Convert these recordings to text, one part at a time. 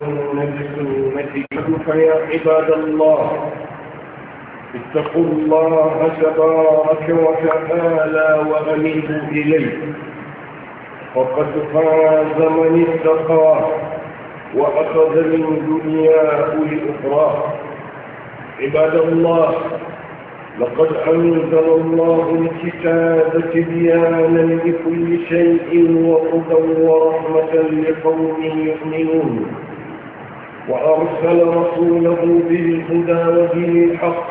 بسنته فيا عباد الله اتقوا الله تبارك وتعالى وأنيبوا إليه، فقد فاز من اتقاه وأخذ من دنياه لأخراه. عباد الله، لقد أنزل الله الكتاب تبيانا لكل شيء وهدى ورحمة لقوم يؤمنون، وأرسل رسوله بالهدى ودين الحق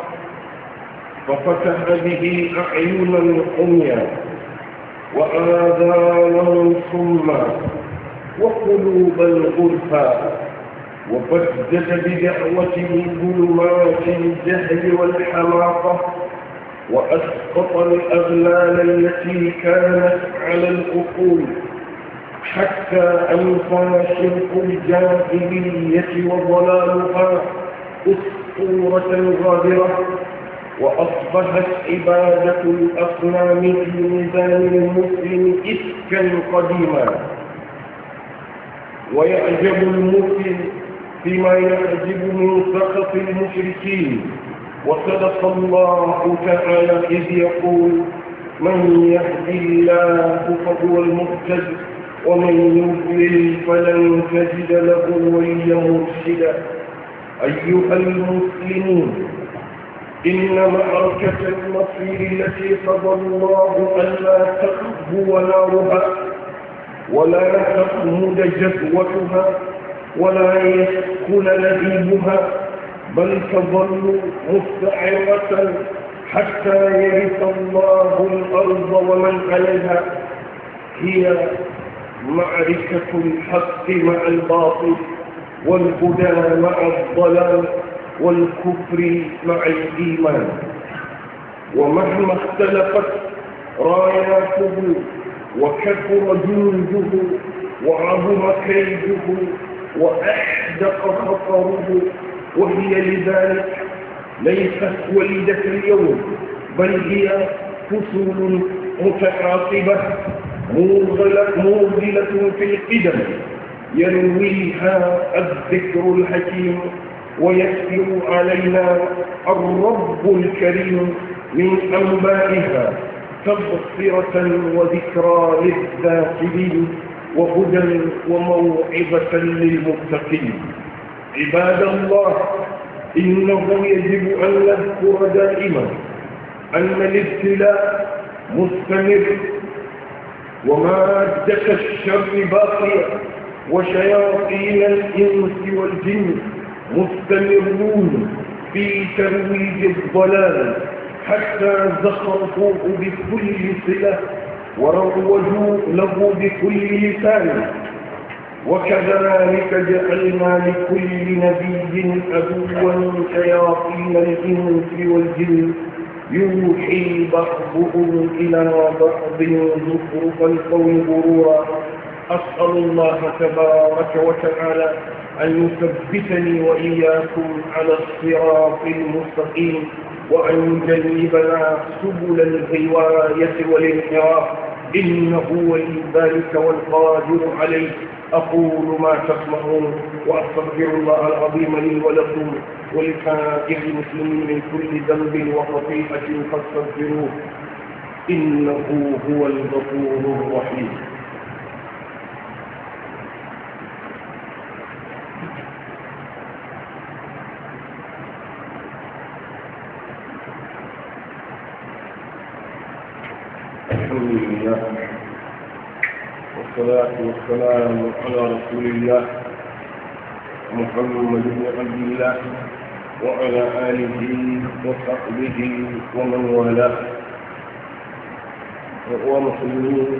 ففتح به أعينا عميا وآذانا صما وقلوبا غلفا، وبدد بدعوته ظلمات الجهل والحماقة، وأسقط الأغلال التي كانت على العقول، حتى أنفى شرك الجاهلية وضلالها أسطورة غادرة، وأصبحت عبادة الأصنام في ميزان المسلم إفكا قديما. ويعجب المسلم فيما يعجب من سخط المشركين، وصدق الله تعالى إذ يقول: من يهدي الله فهو المهتد ومن يضلل فلن تجد له وليا مرشدا. أيها المسلمون، إن معركة المصير التي قضى الله ألا تخبو نارها ولا تخمد جذوتها ولا يسكن لهيبها، بل تظل مستعرة حتى يرث الله الأرض ومن عليها، هي معركة الحق مع الباطل، والهدى مع الضلال، والكفر مع الإيمان. ومهما اختلفت راياته وكثر جنده وعظم كيده وأحدق خطره، وهي لذلك ليست وليدة اليوم، بل هي فصول متعاقبة موغلة في القدم، يرويها الذكر الحكيم ويتلو علينا الرب الكريم من أنبائها تبصرة وذكرى للذاكرين وهدى وموعظة للمتقين. عباد الله، إنه يجب أن نذكر دائما أن الابتلاء مستمر، ومادة الشر باقية، وشياطين الإنس والجن مستمرون في ترويج الضلال حتى زخرفوه بكل صلة وروجوا له بكل لسان. وكذلك جعلنا لكل نبي عدوا شياطين الإنس والجن يوحي بعضهم إلى بعض زخرف القول غرورا. أسأل الله تبارك وتعالى أن يثبتني وإياكم على الصراط المستقيم، وأن يجنبنا سبل الغواية والانحراف، إنه ولي ذلك والقادر عليه. أقول ما تسمعون، وأستغفر الله العظيم لي ولكم ولسائر المسلمين من كل ذنب وخطيئة فاستغفروه، إنه هو الغفور الرحيم. الحمد لله والصلاة والسلام على رسول الله محمد بن عبد الله وعلى آله وصحبه ومن والاه. ومسلمين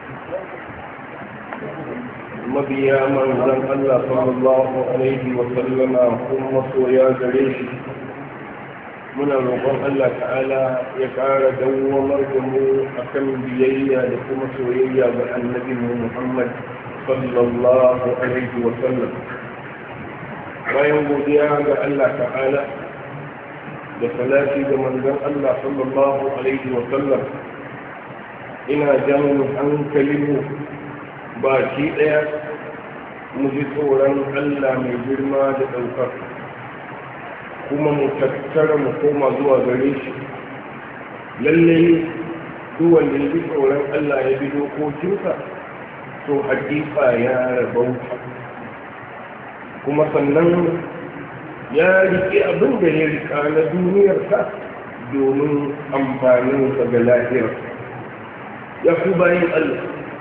mabiya manzan Allah sallallahu alaihi wa sallama kuma soya gare shi, muna roƙon Allah ta'ala ya ƙara dawwamar da mu akan biyayya da kuma soyayya ga annabi Muhammad sallallahu alaihi wa sallam. Bayan godiya ga Allah ta'ala da salati ga manzan Allah sallallahu alaihi wa sallam, ina jan hankalinmu baki ɗaya mu ji tsoron Allah mai girma da ɗaukar, kuma mu tattara mu koma zuwa gare shi. Lallai duk wanda ya ji tsoron Allah ya bi dokokinsa to hakika ya rabauta, kuma sannan ya riƙe abin da ya riƙa na duniyarsa domin amfaninsa ga lahira. Ya ku bayin Allah,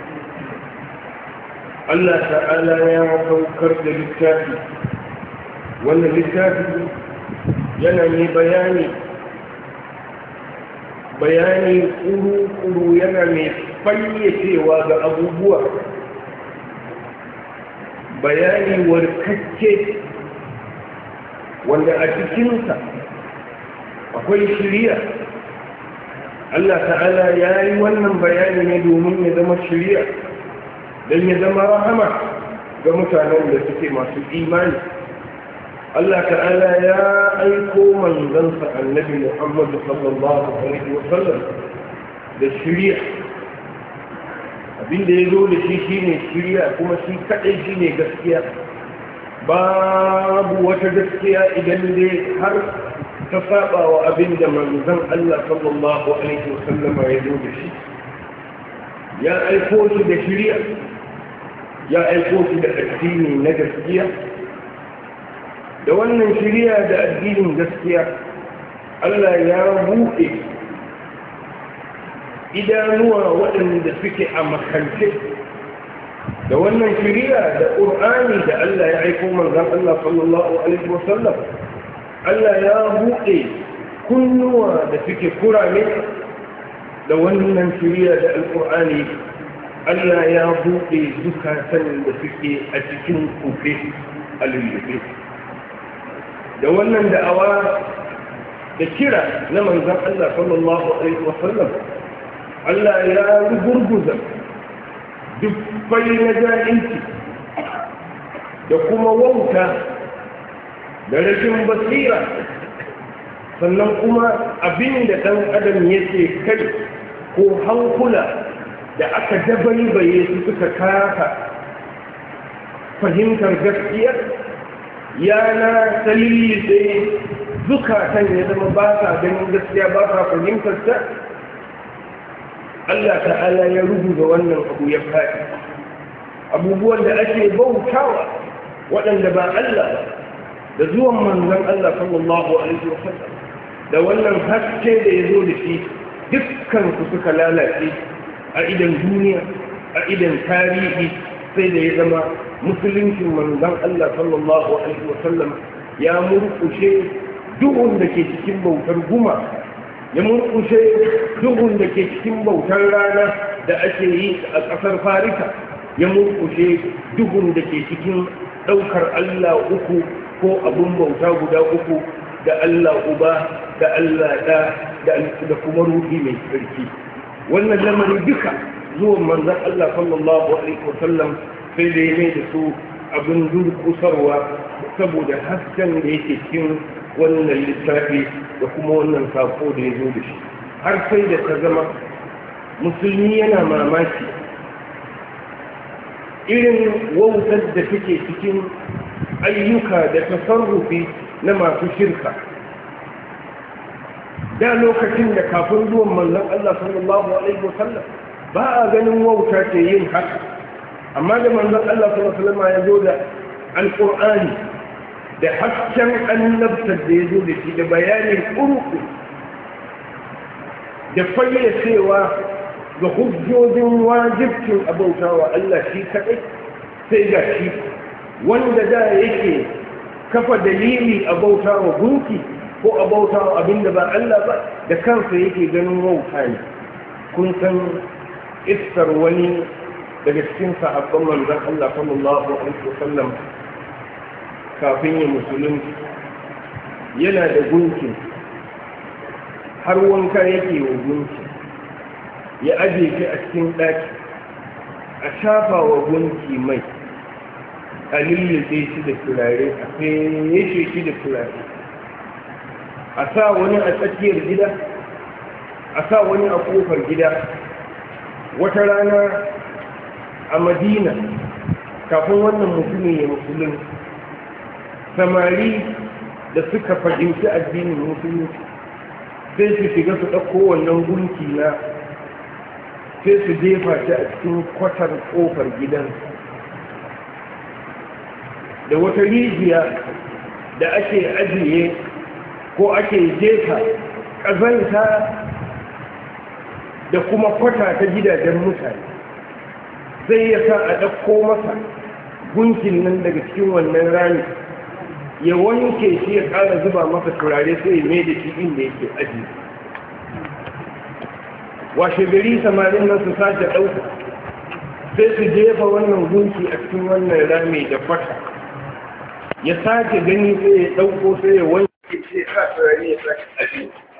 Allah ta'ala ya saukar da littafi, wannan littafi yana ne bayani ƙuru-ƙuru, yana mai fayyacewa ga abubuwa, bayani warkakke wanda a cikinsa akwai shiriya. Allah ta'ala ya yi wannan bayani ne domin ya zama shiriya, don ya zama rahama ga mutanen da suke masu imani. Allah ta'ala ya aiko manzansa annabi Muhammad sallallahu alaihi wasallam da shiriya. Abinda ya zo da shi shine shiriya, kuma shi kadai shine gaskiya. Babu wata gaskiya idan dai har ta saba wa abinda manzon Allah sallallahu alaihi wasallama ya zo da shi. Ya aiko shi da shiriya, ya aiko shi da addini na gaskiya. Da wannan shiriya da addinin gaskiya, Allah ya buɗe idanuwa waɗanda suke a makance. Da wannan shiriya da ƙur'ani da Allah ya aiko manzon Allah sallallahu alaihi wasallam, Allah ya buɗe kunnuwa da suke kurame. Da wannan shiriya da alƙur'ani, Allah ya buɗe zukatan da suke a cikin kufe a lullube. Da wannan da'awa da kira na manzon Allah sallallahu alaihi wasallam, Allah ya rugurguza dubbai na jahilci da kuma wauta da rashin basira, sannan kuma abin da ɗan adam yake kai ko hankula da aka dabaibaye su suka kasa fahimtar gaskiya, yana dalili sai zukatan ya zama ba sa ganin gaskiya, ba sa fahimtar ta. Allah ta'ala ya rubuta wannan abu ya faɗi. Abubuwan da ake bautawa waɗanda ba Allah ba, da zuwan manzon Allah sallallahu alaihi wasallam da wannan haske da ya zo da shi, dukkan su suka lalace a idan duniya, a idan tarihi, sai da ya zama musuluncin manzon Allah sallallahu alaihi wasallam ya murkushe duhun da ke cikin bautar guma, ya murkushe duhun da ke cikin bautar rana da ake yi a ƙasar Farisa, ya murkushe duhun da ke cikin ɗaukar Allah uku ko abun bauta guda uku, da Allah uba, da Allah ɗa, da kuma ruhi mai tsarki. Wannan lamarin duka zuwan manzon Allah sallallahu alaihi wasallam sai da ya mai da su abin durkusarwa, saboda hasken da yake cikin wannan littafi da kuma wannan sako da ya zo da shi, har sai da ta zama musulmi yana mamaki irin wautar da take cikin ayyuka da tasarrufi na masu shirka. Da lokacin da kafin zuwan manzon Allah sallallahu alaihi wasallam ba a ganin wauta ce yin haka, amma da manzon Allah sallallahu alaihi wasallam ya zo da alqur'ani da hasken annabtar da ya zo da shi, da bayanin ƙurƙu da fayyacewa ga hujjojin wajibcin abautawa Allah shi kaɗai, sai ga shi wanda da yake kafa dalili abautawa gunki ko abautawa abinda ba Allah ba, da kansa yake ganin wauta ne. Kun san iskar wani daga cikin sahabban manzon Allah sallallahu alaihi wasallam kafin ya musulunci, yana da gunki, har wanka yake wa gunki, ya aje shi a cikin ɗaki, a shafa wa gunki mai, a lullube shi da turare, a feshe shi da turare, a sa wani a tsakiyar gida, a sa wani a ƙofar gida. Wata rana a Madina kafin wannan mutumin ya musulun, samari da suka fahimci addinin musulunci sai su shiga su ɗauko wannan gunki na sai su jefa shi a cikin kwatar ƙofar gidan da wata rijiya da ake ajiye ko ake jefa ƙazanta da kuma kwata ta gidajen mutane, zai ya sa a ɗauko masa gunkin nan daga cikin wannan rami ya wanke shi ya ƙara zuba masa turare sai ya mai da shi inda yake aji. Washe gari samarin nan su sake ɗauka sai su jefa wannan gunki a cikin wannan rami da kwata, ya sake gani sai ya ɗauko sai ya wanke shi ya sa turare ya sake aji.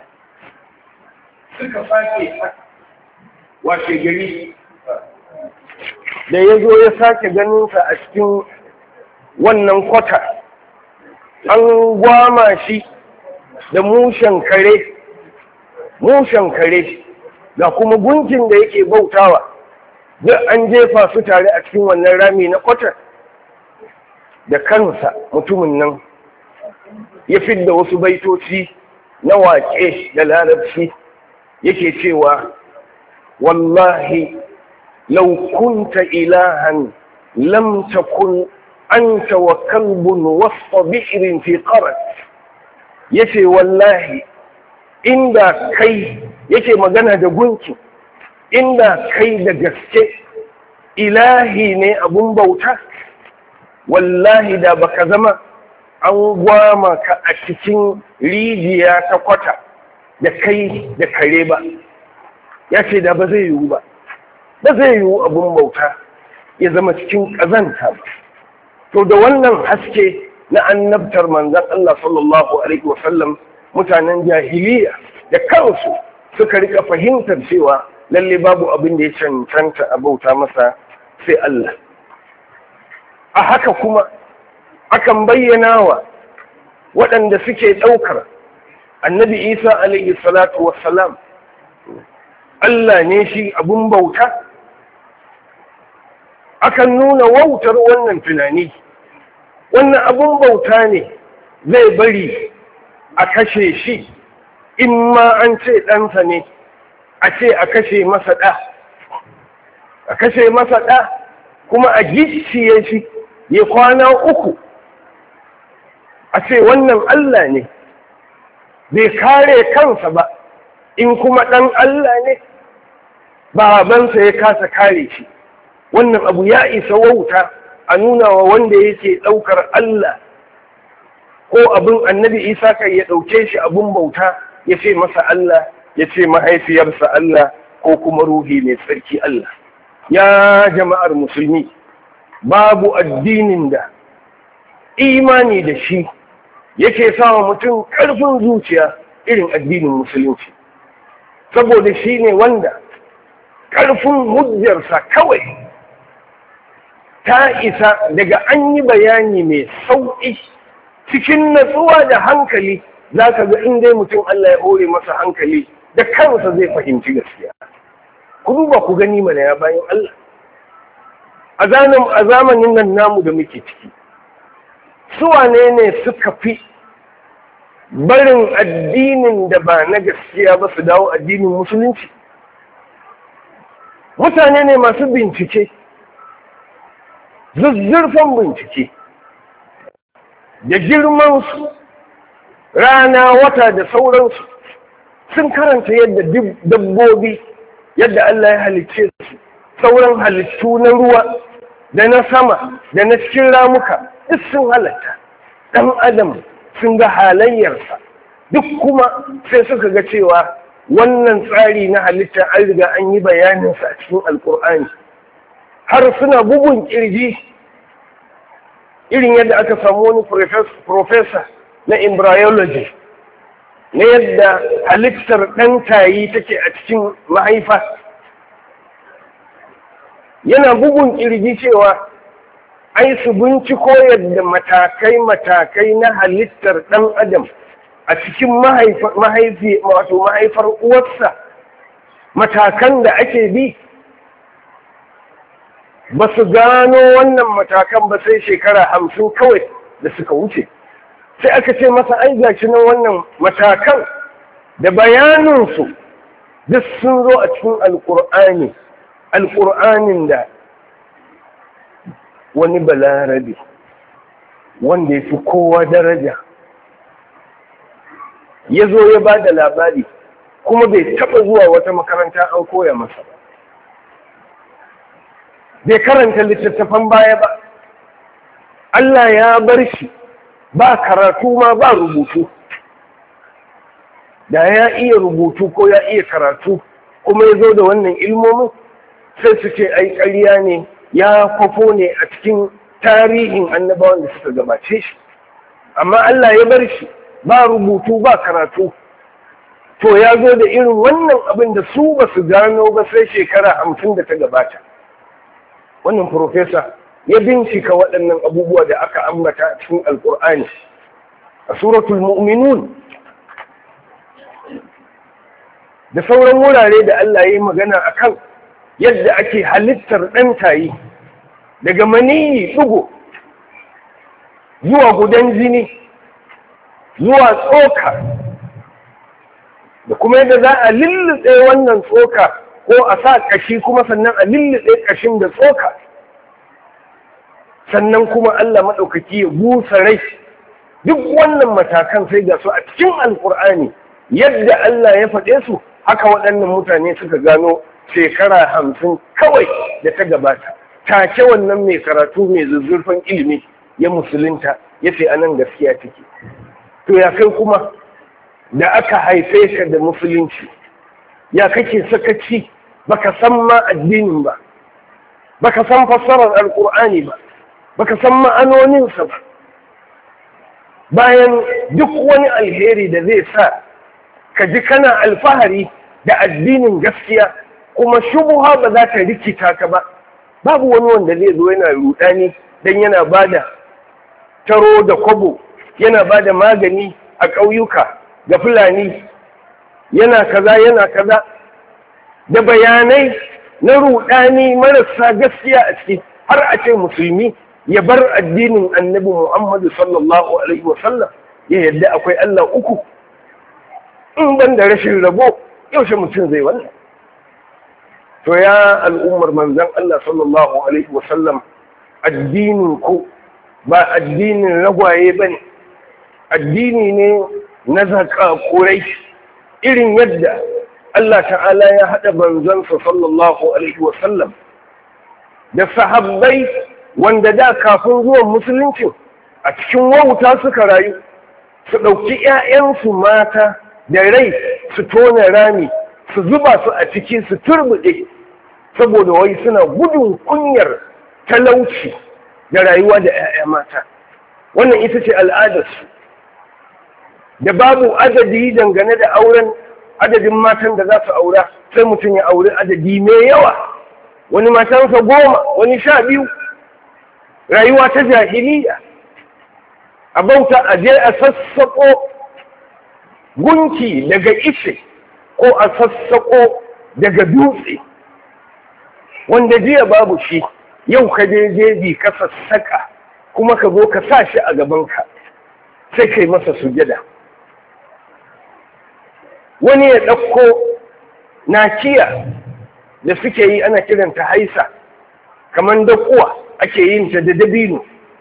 Suka sake washe gari da ya zo ya sake ganinsa a cikin wannan kwata, an gwama shi da mushen kare da kuma gunkin da yake bautawa duk an jefa su tare a cikin wannan rami na kwatar. Da kansa mutumin nan ya fidda wasu baitoci na waƙe da larabci yake cewa wallahi law kunta ilahan lam takun anta wa kalbun wasfa bi'rin fi qarat. Yace wallahi inda kai, yake magana da gunki, inda kai da gaske ilahi ne abun bauta, wallahi da baka zama an gwama ka a cikin rijiya ta kwata da kai da kare ba. Ya ce da ba zai yiwu ba zai yiwu abun bauta ya zama cikin ƙazanta ba. To da wannan haske na annabtar manzan Allah sallallahu alaihi wasallam, mutanen jahiliya da kansu suka rika fahimtar cewa lalle babu abin da ya cancanta a bauta masa sai Allah. A haka kuma akan bayyana wa waɗanda suke ɗaukar annabi Isa alaihi salatu wassalam Allah ne shi abun bauta, akan nuna wautar wannan tunani. Wannan abun bauta ne zai bari a kashe shi, in ma an ce ɗansa ne a ce a kashe masa ɗa, kuma a gicciye shi ya kwana 3, a ce wannan Allah ne bai kare kansa ba, in kuma ɗan Allah ne babansa ya kasa kare shi. Wannan abu ya isa wauta a nuna wa wanda yake ɗaukar Allah ko abin annabi Isa kai ya ɗauke shi abin bauta, ya ce masa Allah, ya ce mahaifiyarsa Allah, ko kuma ruhi mai tsarki Allah. Ya jama'ar musulmi, babu addinin da imani da shi yake sawa mutum ƙarfin zuciya irin addinin musulunci, saboda shi ne wanda ƙarfin hujjarsa kawai ta isa daga an yi bayani mai sauƙi cikin natsuwa da hankali. Za ka ga inda mutum Allah ya hore masa hankali da kansa zai fahimci gaskiya. Ku duba ku gani mana ya bayan Allah a zamanin nan namu da muke ciki, su wane ne suka fi barin addinin da ba na gaskiya ba su dawo addinin musulunci? Mutane ne masu bincike, zuzzurfan bincike, da girmansu, rana, wata da sauransu. Sun karanta yadda dabbobi, yadda Allah ya halicce su, sauran halittu na ruwa da na sama da na cikin ramuka duk sun halatta. Ɗan adam sun ga halayyarsa, duk kuma sai suka ga cewa wannan tsari na halitta an riga an yi bayaninsa a cikin Alƙur'ani. Har suna bugun ƙirji irin yadda aka samu wani profesa na embryology, na yadda halittar ɗan tayi take a cikin mahaifa. Yana bugun ƙirji cewa ai su binciko yadda matakai na halittar ɗan adam a cikin mahaifar uwarsa, matakan da ake bi ba su gano wannan matakan ba sai shekara 50 kawai da suka wuce. Sai aka ce masa ai gashi nan wannan matakan da bayaninsu duk sun zo a cikin alƙur'anin da wani balarabe wanda ya fi kowa daraja ya zo ya ba da labari kuma bai taɓa zuwa wata makaranta an koya masa ba, bai karanta littattafan baya ba. Allah ya bar shi ba karatu ma ba rubutu. Da ya iya rubutu ko ya iya karatu kuma ya zo da wannan ilmomin sai su ce ai ƙarya ne, ya kwafo ne a cikin tarihin annabawan da suka gabace shi. Amma Allah ya bar shi ba rubutu ba karatu, to ya zo da irin wannan abin da su ba su gano ba sai shekara 50 da ta gabata. Wannan profesa ya bincika waɗannan abubuwa da aka ambata a cikin alƙur'ani a suratul mu'minun da sauran wurare da Allah ya yi magana akan yadda ake halittar ɗan tayi daga maniyi ɗigo zuwa gudan jini zuwa tsoka, da kuma yadda za a lullube wannan tsoka ko a sa ƙashi kuma sannan a lullube ƙashin da tsoka, sannan kuma Allah maɗaukaki ya busa rai. Duk wannan matakan sai ga su a cikin alƙur'ani yadda Allah ya faɗe su, haka waɗannan mutane suka gano shekara 50 kawai da ta gabata. Take wannan mai karatu mai zuzzurfan ilimi ya musulunta ya ce anan gaskiya take. To ya kai kuma da aka haife ka da musulunci, ya kake sakaci baka san ma addinin ba, baka san fassarar alƙur'ani ba, baka san ma'anoninsa ba, bayan duk wani alheri da zai sa ka ji kana alfahari da addinin gaskiya kuma shubuha ba za ta rikita ka ba. Babu wani wanda zai zo yana rudani dan yana bada taro da kwabo, yana bada magani a ƙauyuka ga Fulani, yana kaza da bayanai na rudani marasa gaskiya a ciki, har a ce musulmi ya bar addinin annabi Muhammadu sallallahu alaihi wasallam ya yadda akwai Allah uku. In ban da rashin rabo yaushe mutum zai wannan? To ya al'ummar manzan Allah sallallahu alaihi wasallam, addinin ku ba addinin ragwaye ba ne, addini ne na zakakurai, irin yadda Allah ta'ala ya haɗa manzansa sallallahu alaihi wasallam da sahabbai wanda da kafin zuwan musulunci a cikin wauta suka rayu, su ɗauki ‘ya'yansu mata da rai su tona rami su zuba su a ciki su turbuɗe saboda wai suna gudun kunyar talauci da rayuwa da ‘ya'ya mata. Wannan ita ce al'adarsu, da babu adadi dangane da auren adadin matan da za su aura, sai mutum ya auri adadi mai yawa, wani matansa 10 wani 12. Rayuwa ta jahiliya, a bauta a je a sassaƙo gunki daga ishe ko a sassaƙo daga dutse wanda jiya babu shi, yau ka je jeji ka sassaƙa kuma ka zo ka sa shi a gabanka sai kai masa sujada. Wani ya ɗauko nakiya da suke yi ana kiranta haisa, kamar dakuwa ake yin ta da dabino,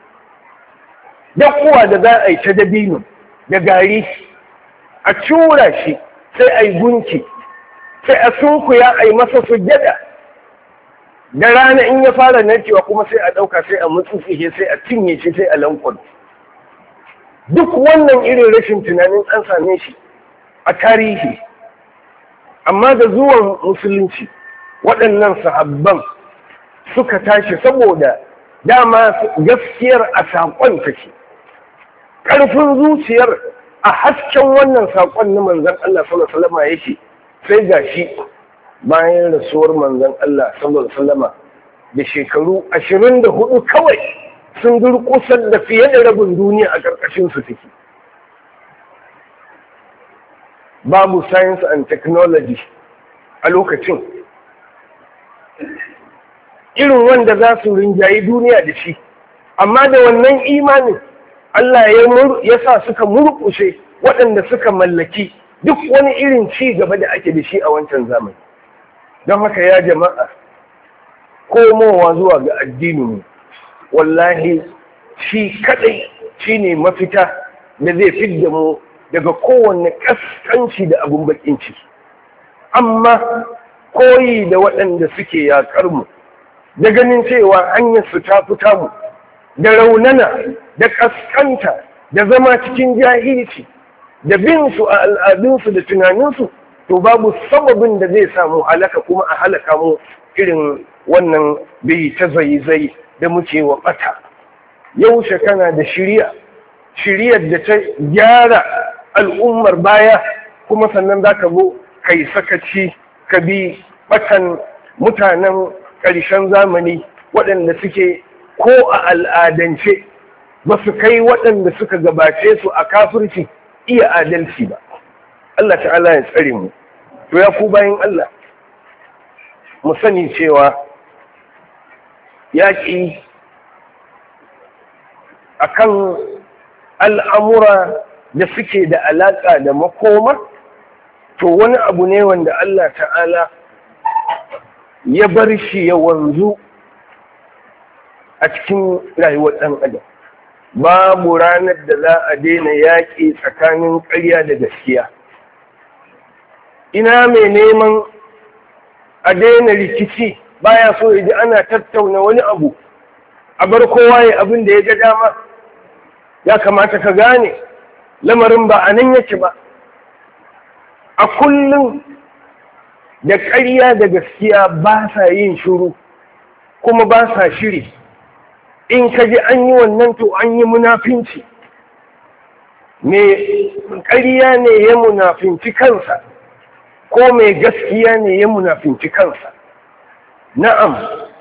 dakuwa da za a yi ta dabino da gari, a cura shi sai a yi gunki, sai a sunkuya a yi masa sujjada. Da rana in ya fara narkewa kuma sai a ɗauka sai a mutsutsihe sai a cinye shi sai a lankon. Duk wannan irin rashin tunanin an same shi a tarihi, amma da zuwan musulunci waɗannan sahabban suka tashi saboda dama gaskiyar a saƙon take, ƙarfin zuciyar a hasken wannan saƙon na manzan Allah sallallahu alaihi wasallam yake. Sai gashi bayan rasuwar manzan Allah sallallahu alaihi wasallam da shekaru 24 kawai sun durƙusar da fiye da rabin duniya a ƙarƙashin su take. Babu science and technology a lokacin, irin wanda za su rinjayi duniya da shi, amma da wannan imanin Allah ya sa suka murƙushe waɗanda suka mallaki duk wani irin ci gaba da ake da shi a wancan zamani. Don haka ya jama'a, komowa zuwa ga addinin wallahi shi kaɗai shi ne mafita da zai fidda mu daga kowanne ƙasƙanci da abun baƙin ciki. Amma koyi da waɗanda suke yaƙar mu da ganin cewa hanyar su ta fita mu da raunana da ƙasƙanta da zama cikin jahilci da bin su a al'adunsu da tunaninsu, to babu sababin da zai samu halaka kuma a halaka mu irin wannan bai ta zai da muke wa ɓata. Yaushe kana da shiryar da ta gyara al'ummar baya, kuma sannan za ka zo kai sakaci ka bi ɓatan mutanen ƙarshen zamani waɗanda suke ko a al'adance ba su kai waɗanda suka gabace su a kafirci iya adalci ba. Allah ta'ala ya tsare mu. To ya ku bayan Allah, mu sani cewa yaƙi akan al'amura da suke da alaƙa da makoma, to wani abu ne wanda Allah ta'ala ya bar shi ya wanzu a cikin rayuwar ɗan adam. Babu ranar da za a daina yaƙi tsakanin ƙarya da gaskiya. Ina mai neman a daina rikici baya so ya ji ana tattauna wani abu, a bar kowa ya abin da ya ga dama. Ya kamata ka gane lamarin ba a nan yake ba. A kullum da ƙarya da gaskiya ba sa yin shiru kuma ba sa shiri. In ka ji an yi wannan to an yi munafinci. Mai ƙarya ne ya munafinci kansa, ko mai gaskiya ne ya munafinci kansa. Na'am,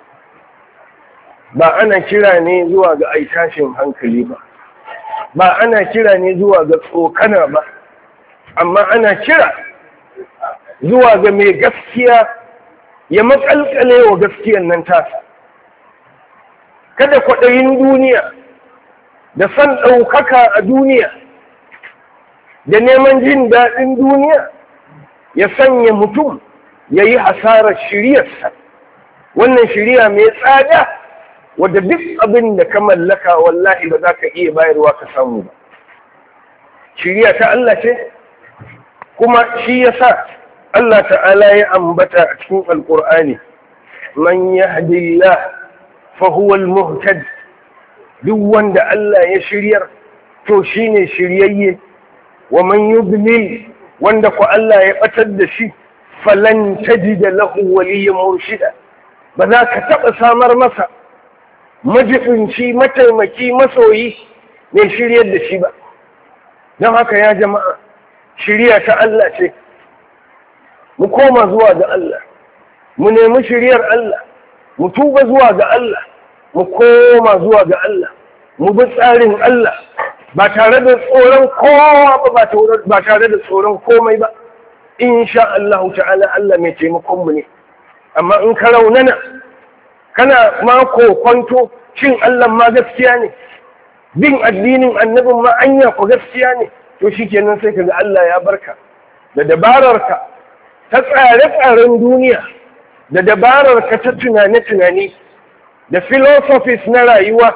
ba ana kira ne zuwa ga aitashin hankali ba, ba ana kira ne zuwa ga tsokana ba, amma ana kira zuwa ga mai gaskiya ya makalkale wa gaskiyan nan tasa. Kada kwaɗayin duniya da san ɗaukaka a duniya da neman jin daɗin duniya ya sanya mutum ya yi hasarar shiryarsa. Wannan shiriya mai tsada wadda duk abin da ka mallaka wallahi ba za ka iya bayarwa ka samu ba. Shiriya ta Allah ce, kuma shi ya sa Allah ta'ala ya ambata a cikin Alƙur'ani, man yahdillah fa huwa al-muhtad. Duk wanda Allah ya shiryar to shine shiryayye, wa man yudlil wanda ku Allah ya batar da shi falan tajida lahu waliyyan murshida. Ba za ka taɓa samar masa majibinci, mataimaki, masoyi mai shiryar da shi ba. Don haka ya jama'a, shirya ta Allah ce. Mu koma zuwa ga Allah, mu nemi shiryar Allah, mu tuba zuwa ga Allah, mu koma zuwa ga Allah, mu bi tsarin Allah ba tare da tsoron kowa ba, ba tare da tsoron komai ba. Insha Allah ta'ala Allah mai taimakon mu ne. Amma in ka raunana kana ma kwanto shin Allah ma gaskiya ne, bin addinin annabin ma anya ko gaskiya ne, to shikenan sai kaga Allah ya barka da dabararka ta tsare-tsaren duniya, da dabararka ta tunane-tunane, da philosophies na rayuwa,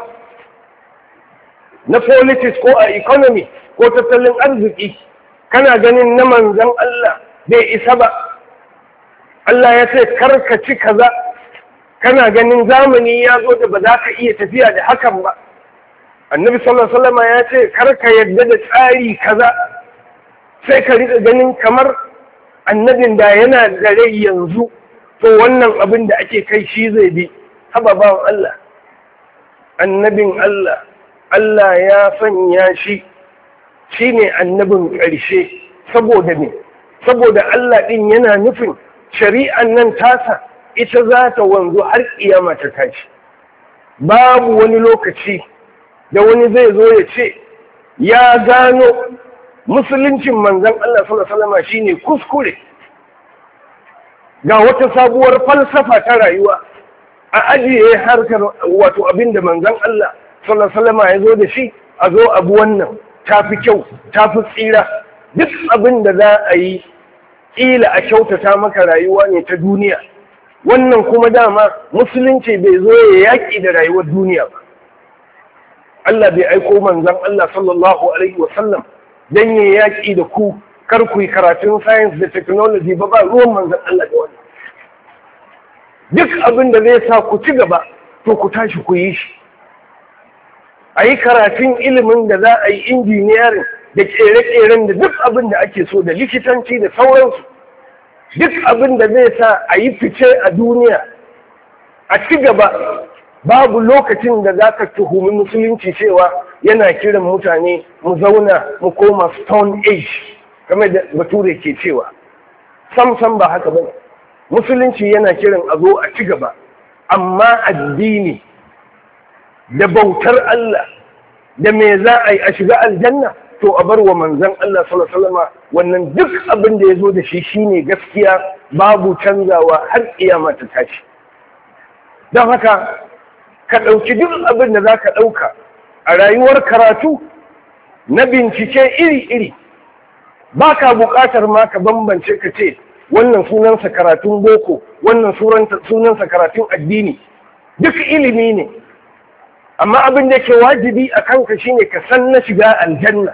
na politics ko a economy ko tattalin arziki. Kana ganin na manzon Allah bai isa ba. Allah ya ce karka ci kaza, kana ganin zamani ya zo da ba za ka iya tafiya da hakan ba. Annabi sallallahu alaihi wasallam ya ce karka yadda da tsari kaza, sai ka riƙa ganin kamar annabin da yana da rai yanzu, to wannan abin da ake kai shi zai bi. Haba bawan Allah, annabin Allah, Allah ya sanya shi ne annabin ƙarshe. Saboda ne, saboda Allah ɗin yana nufin shari'an nan tasa ita za ta wanzu har kiyama ta tashi. Babu wani lokaci da wani zai zo ya ce ya gano musuluncin manzon Allah sallallahu alaihi wasallam shine kuskure. Ga wata sabuwar falsafa ta rayuwa a ajiye harkar wato abin da manzon Allah sallallahu alaihi wasallam ya zo da shi, a zo abu wannan tafi kyau, tafi tsira. Duk abin da za a yi ƙila a kyautata maka rayuwa ne ta duniya, wannan kuma dama musulunci bai zo ya yaƙi da rayuwar duniya ba. Allah bai aiko manzon Allah sallallahu alaihi wasallam dan ya yaƙi da ku kar ku yi karatun science da technology ba ruwan manzon Allah da wannan. Duk abin da zai sa ku ci gaba to ku tashi ku yi shi. A yi karatun ilimin da za a yi injiniyarin da ƙere-ƙeren da duk abin da ake so da likitanci da sauransu. Duk abin da zai sa a yi fice a duniya a ci gaba. Babu lokacin da za ka tuhumi musulunci cewa yana kiran mutane mu zauna mu koma stone age kamar da bature ke cewa. Sam ba haka ba. Musulunci yana kiran a zo a ci gaba, amma addini da bautar Allah da me za a yi a shiga aljanna to a bar wa manzon Allah sallallahu alaihi wasallam wannan duk abin da ya zo da shi shine gaskiya, babu canzawa har kiyama ta tashi. Don haka ka ɗauki duk abin da za ka ɗauka a rayuwar karatu na bincike iri-iri, ba ka buƙatar ma ka bambance ka ce wannan sunansa karatun boko, wannan sunansa karatun addini, duk ilimi ne. Amma abin da ke wajibi a kanka shine ka san na shiga aljanna,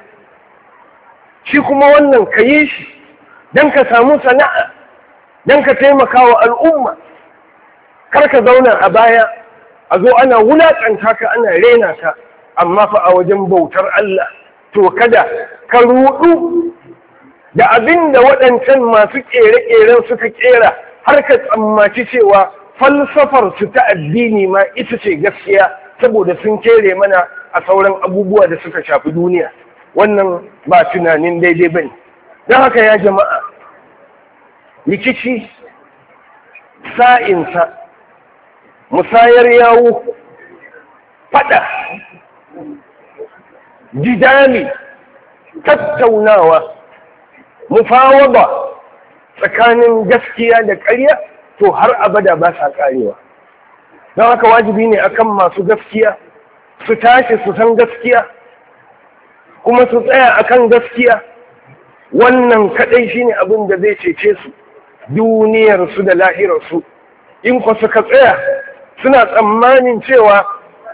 shi kuma wannan ka yi shi don ka samu sana'a, don ka taimaka wa al'umma, kar ka zauna a baya a zo ana wulaƙanta ka ana rena ka, amma fa a wajen bautar Allah to kada ka ruɗu da abin da waɗancan masu ƙere-ƙeren suka ƙera har ka tsammaci cewa falsafar su ta addini ma ita ce gaskiya saboda sun kere mana a sauran abubuwa da suka shafi duniya. Wannan ba tunanin daidai ba ne. Don haka ya jama'a, rikici sa'insa, musayar yawo, faɗa, jidali, tattaunawa, mufawaba tsakanin gaskiya da ƙarya to har abada ba sa ƙarewa. Don haka wajibi ne akan masu gaskiya su tashi su san gaskiya kuma su tsaya akan gaskiya. Wannan kaɗai shine abin da zai cece su duniyarsu da lahirarsu. In ku suka tsaya suna tsammanin cewa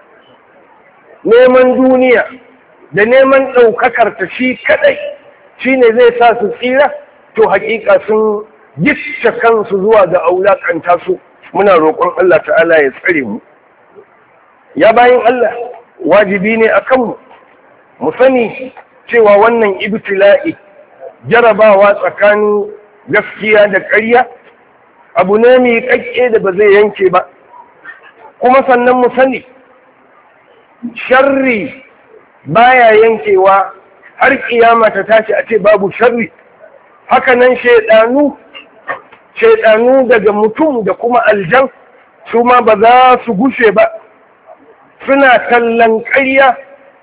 neman duniya da neman ɗaukakar ta shi kaɗai shi ne zai sa su tsira, to haƙiƙa sun gicce kansu zuwa ga aulakanta su. Muna roƙon Allah ta'ala ya tsare mu. Ya bayin Allah, wajibi ne a kanmu mu sani cewa wannan ibtila'i, jarabawa tsakanin gaskiya da ƙarya, abu ne mai ƙaƙƙe da ba zai yanke ba. Kuma sannan mu sani sharri baya yankewa har kiyama ta tashi a ce babu sharri. Haka nan shaidanu daga mutum da kuma aljan su ma ba za su gushe ba, suna tallan ƙarya,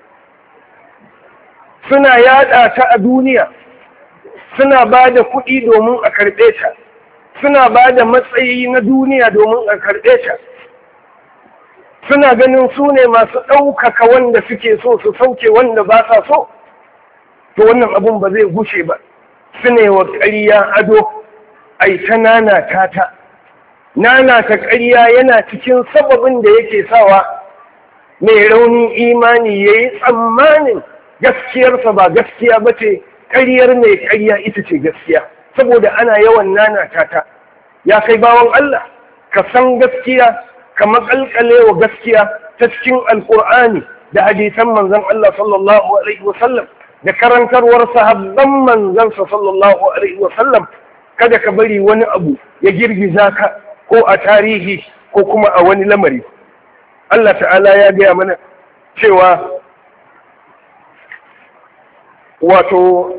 suna yada ta a duniya, suna ba da kuɗi domin a karɓe ta, suna ba da matsayi na duniya domin a karɓe ta, suna ganin su ne masu ɗaukaka wanda suke so su sauke wanda ba sa so. To wannan abun ba zai gushe ba. Su ne wa ƙarya ado, ai ta nanata ta. Nanata ƙarya yana cikin sababin da yake sawa mai raunin imani ya yi tsammanin gaskiyarsa ba gaskiya ba ce, ƙaryar mai ƙarya ita ce gaskiya, saboda ana yawan nanata ta. Ya kai bawan Allah, ka san gaskiya, ka maƙalƙale wa gaskiya ta cikin Alƙur'ani da hadisan manzon Allah sallallahu alaihi wasallam da karantarwar sahabban manzansa sallallahu alaihi wasallam. Kada ka bari wani abu ya girgiza ka ko a tarihi ko kuma a wani lamari. Allah ta'ala ya gaya mana cewa wato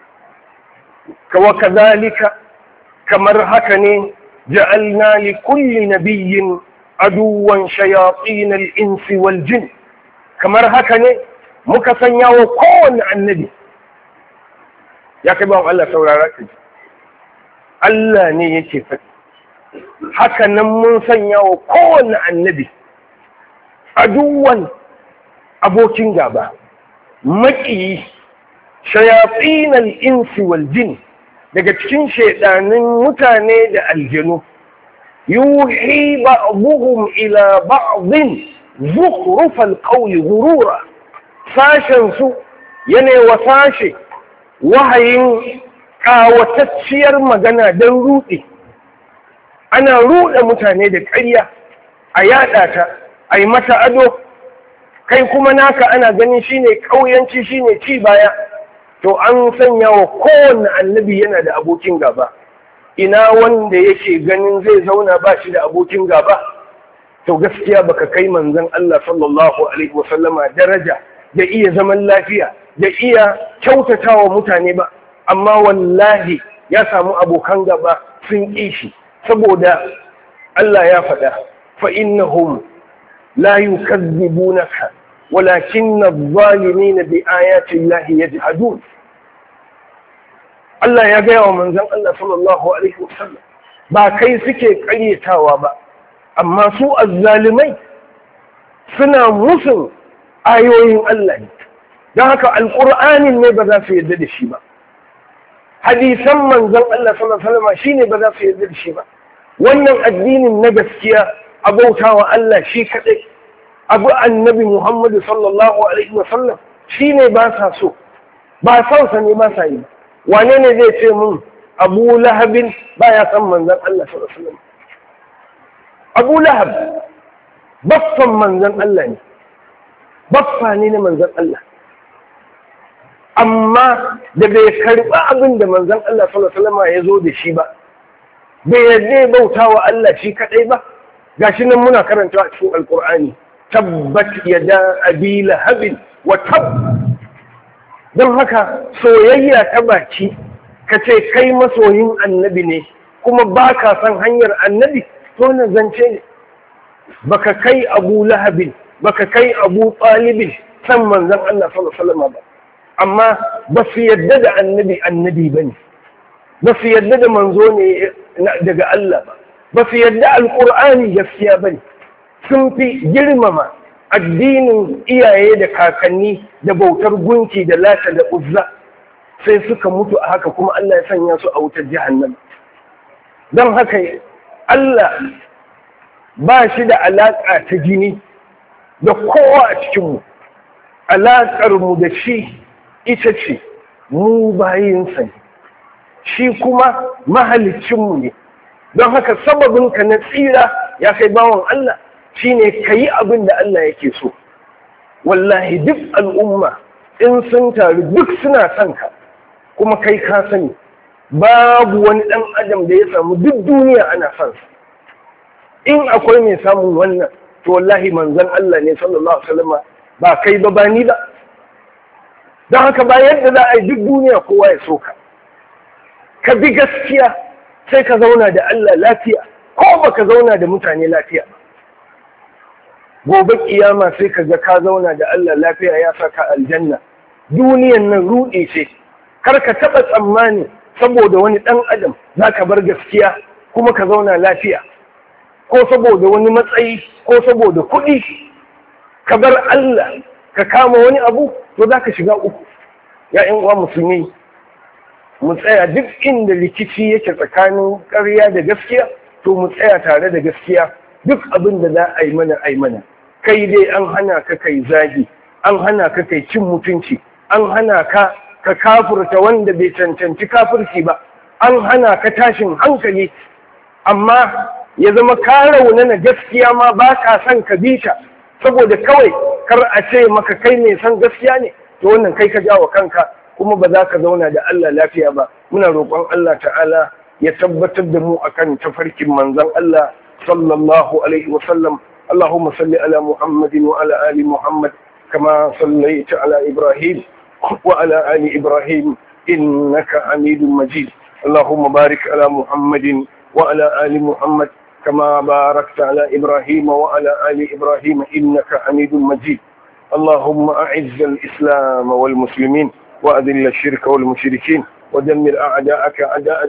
kazalika kamar haka ne ja'alna li kulli nabiyyin aduwan shayatin al-insi wal jin. Kamar haka ne muka sanya wa kowanne annabi. Ya kai bawan Allah saurara ka ji. Allah ne yake faɗi. haka nan mun sanya wa kowane annabi aduwan abokin gaba, maƙiyi, shayatsinal insi wal jin, daga cikin shaidanin mutane da aljanu, yuhi ba'dhum ila ba'dhin zukhrufal qawli ghurura, sashen su yana wa sashe wahayin ƙawatacciyar magana don ruɗe. Ana ruɗe mutane da ƙarya, a yaɗa ta, a yi mata ado, kai kuma naka ana ganin shine ƙauyanci, shine ci baya. To an sanya wa kowanne annabi yana da abokin gaba. Ina wanda yake ganin zai zauna ba shi da abokin gaba? To gaskiya baka kai manzon Allah sallallahu alaihi wasallama daraja da iya zaman lafiya da iya kyautatawa mutane ba. Amma wallahi ya samu abokan gaba sun ƙi shi, saboda Allah ya faɗa fa'innahum la yukazzibunaka walakinna adh-dhalimina bi ayati Allahi yajhadun. Allah ya gaya wa manzon Allah sallallahu alaihi wasallam ba kai suke ƙaryatawa ba, amma su azzalimai suna musun ayoyin Allah ne. Don haka alƙur'anin ne ba za su yarda da shi ba, hadisan manzon Allah sallallahu alaihi wasallam shine ba za su yarda da shi ba. Wannan addinin na gaskiya, abautawa Allah shi kadai, abu annabi Muhammad sallallahu alaihi wasallam shine ba sa so, ba san sa ne ba sa yi. Wane ne zai ce mun Abu Lahabin baya san manzon Allah sallallahu alaihi wasallam? Abu Lahab baffan manzon Allah ne, baffa ne na manzon Allah, amma da bai karɓi abin da manzon Allah sallallahu alaihi wasallam ya zo da shi ba, bai yarda bauta wa Allah shi kadai ba. Gashi nan muna karantawa a cikin Alƙur'ani, tabbat yada abi lahabin wa tab. Don haka soyayya ta baki ka ce kai masoyin annabi ne kuma ba ka san hanyar annabi, to na zance ne. Baka kai Abu Lahabin, baka kai Abu Talibin san manzon Allah sallallahu alaihi wasallam ba, amma ba su yadda da annabi ba ne, ba su yadda da manzo ne daga Allah ba, ba su yadda alƙur'ani gaskiya ba ne. Sun fi girmama addinin iyaye da kakanni da bautar gunki da lata da uzza, sai suka mutu a haka kuma Allah ya sanya su a wutar jahannama. Don haka Allah ba shi da alaƙa ta jini da kowa a cikinmu, alaƙarmu da shi ita ce mu bayinsa ne, shi kuma mahalicinmu ne. Don haka sababinka na tsira ya kai bawan Allah shi ne ka yi abin da Allah yake so. Wallahi duk al'umma in sun taru duk suna son ka, kuma kai ka sani babu wani ɗan adam da ya samu duk duniya ana son sa. In akwai mai samun wannan, to wallahi manzon Allah ne sallallahu alaihi wasallam, ba kai ba ni ba. Don haka ba yadda za a yi duk duniya kowa ya so ka. Ka bi gaskiya sai ka zauna da Allah lafiya, ko ba ka zauna da mutane lafiya ba. Gobe kiyama sai ka ga ka zauna da Allah lafiya, ya saka aljanna. Duniyan nan ruɗe ce, kar ka taɓa tsammani saboda wani ɗan adam za ka bar gaskiya kuma ka zauna lafiya, ko saboda wani matsayi ko saboda kuɗi ka bar Allah ka kama wani abu, to za ka shiga uku. Ya ‘yan uwa musulmi, mu tsaya duk inda rikici yake tsakanin ƙarya da gaskiya, to mu tsaya tare da gaskiya. Duk abin da za a yi mana, kai dai an hana ka kai zagi, an hana ka kai cin mutunci, an hana ka ka kafurta wanda bai cancanci kafirci ba, an hana ka tashin hankali, amma ya zama ka raunana gaskiya ma ba ka son ka bi ta, saboda kawai kar a ce maka kai ne san gaskiya ne, to wannan kai ka jawo kanka, kuma ba za ka zauna da Allah lafiya ba. Muna roƙon Allah ta'ala ya tabbatar da mu akan tafarkin manzon Allah sallallahu alaihi wa sallam. Allahumma salli ala Muhammadin wa ala ali Muhammad kama sallaita ala Ibrahim wa ala ali Ibrahim innaka Hamidum Majid. Allahumma barik ala Muhammadin wa ala ali Muhammad كما باركت على إبراهيم وعلى آل إبراهيم إنك حميد مجيد. اللهم أعز الإسلام والمسلمين وأذل الشرك والمشركين ودمر أعداءك أعداء الدين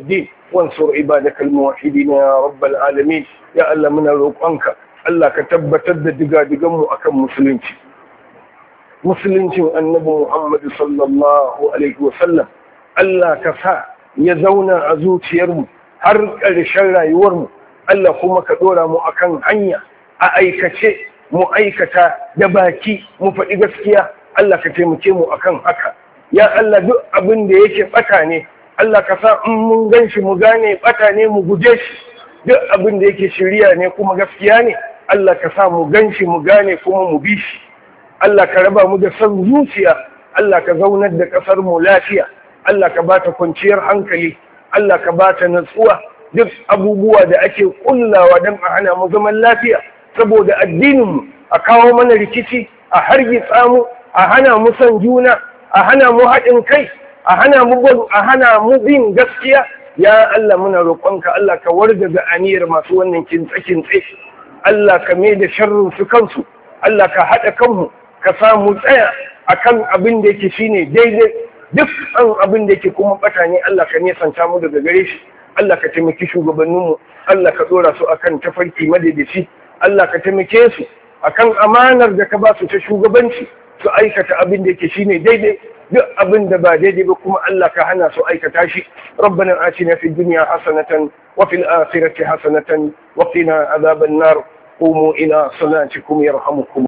وانصر عبادك الموحدين يا رب العالمين يا الله من روقانك الله كتبتد دغا akan musulunci musuluncin annabi Muhammad sallallahu alaihi wasallam Allah ka sa ya zauna a zuciyarmu har ƙarshen rayuwarmu Allah kuma ka dora mu akan hanya a aikace mu aikata da baki mu faɗi gaskiya Allah ka taimake mu akan haka ya Allah duk abin da yake bata ne Allah ka sa in mun ganshi mu gane bata ne mu guje shi duk abin da yake shiriya ne kuma gaskiya ne Allah ka sa mu ganshi mu gane kuma mu bi shi Allah ka raba mu da son zuciya Allah ka zaunar da ƙasar mu lafiya Allah ka bata kwanciyar hankali Allah ka bata natsuwa duk abubuwa da ake kullawa don a hana mu zaman lafiya saboda addininmu a kawo mana rikici a hargitsa mu a hana mu son juna a hana mu haɗin kai a hana mu bin gaskiya ya Allah muna roƙonka Allah ka wargaza aniyar masu wannan kintse Allah ka mai da sharrin su kansu Allah ka haɗa kanmu ka samu tsaya akan abin da yake shine daidai duk an abin da yake kuma bata ne Allah ka nesanta mu daga gare shi Allah ka taimaki shugabanninmu Allah ka dora su akan tafarki madadici Allah ka taimake su akan amanar da ka ba su ta shugabanci su aikata abin da yake shine daidai duk abin da ba daidai ba kuma Allah ka hana su aikata shi rabbana atina fid dunya hasanatan wa fil akhirati hasanatan wa qina adhaban nar qumu ila salatikum yarhamukum